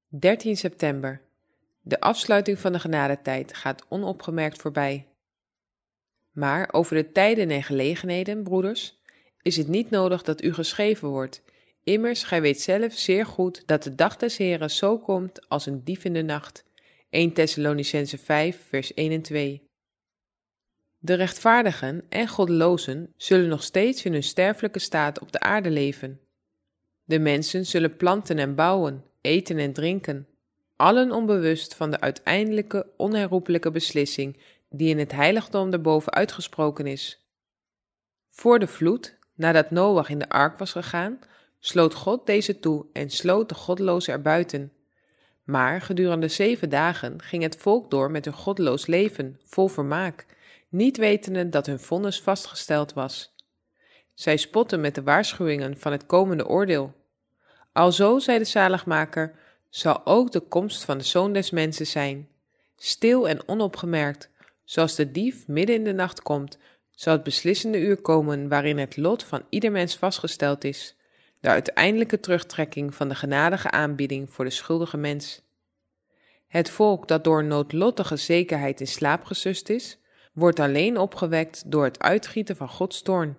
13 september. De afsluiting van de genadetijd gaat onopgemerkt voorbij. Maar over de tijden en gelegenheden, broeders, is het niet nodig dat u geschreven wordt. Immers, gij weet zelf zeer goed dat de dag des Heren zo komt als een dief in de nacht. 1 Thessalonicenzen 5, vers 1 en 2. De rechtvaardigen en goddelozen zullen nog steeds in hun sterfelijke staat op de aarde leven. De mensen zullen planten en bouwen, eten en drinken, allen onbewust van de uiteindelijke, onherroepelijke beslissing die in het heiligdom daarboven uitgesproken is. Voor de vloed, nadat Noach in de ark was gegaan, sloot God deze toe en sloot de goddelozen erbuiten. Maar gedurende 7 dagen ging het volk door met hun goddeloos leven, vol vermaak, niet wetende dat hun vonnis vastgesteld was. Zij spotten met de waarschuwingen van het komende oordeel. Alzo, zei de zaligmaker, zal ook de komst van de Zoon des Mensen zijn. Stil en onopgemerkt, zoals de dief midden in de nacht komt, zal het beslissende uur komen waarin het lot van ieder mens vastgesteld is, de uiteindelijke terugtrekking van de genadige aanbieding voor de schuldige mens. Het volk dat door noodlottige zekerheid in slaap gesust is, wordt alleen opgewekt door het uitgieten van Gods toorn.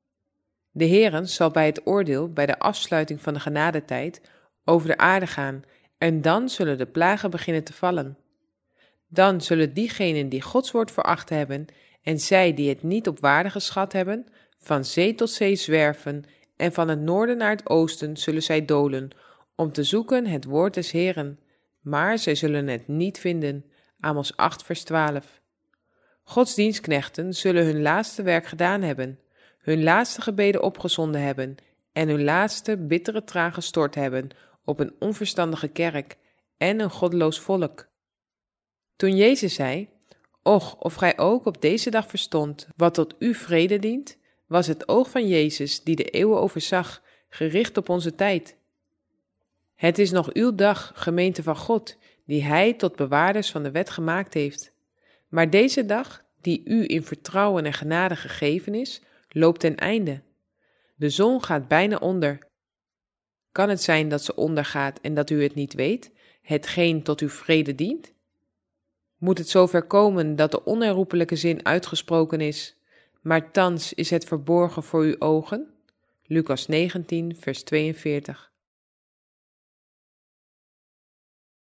De Heere zal bij het oordeel, bij de afsluiting van de genadetijd, over de aarde gaan en dan zullen de plagen beginnen te vallen. Dan zullen diegenen die Gods woord veracht hebben en zij die het niet op waarde geschat hebben, van zee tot zee zwerven en van het noorden naar het oosten zullen zij dolen, om te zoeken het woord des Heeren, maar zij zullen het niet vinden. Amos 8 vers 12. Gods dienstknechten zullen hun laatste werk gedaan hebben, hun laatste gebeden opgezonden hebben en hun laatste bittere traan gestort hebben op een onverstandige kerk en een goddeloos volk. Toen Jezus zei, och, of gij ook op deze dag verstond wat tot u vrede dient, was het oog van Jezus die de eeuwen overzag, gericht op onze tijd. Het is nog uw dag, gemeente van God, die hij tot bewaarders van de wet gemaakt heeft. Maar deze dag, die u in vertrouwen en genade gegeven is, loopt ten einde. De zon gaat bijna onder. Kan het zijn dat ze ondergaat en dat u het niet weet, hetgeen tot uw vrede dient? Moet het zover komen dat de onherroepelijke zin uitgesproken is, maar thans is het verborgen voor uw ogen? Lucas 19, vers 42.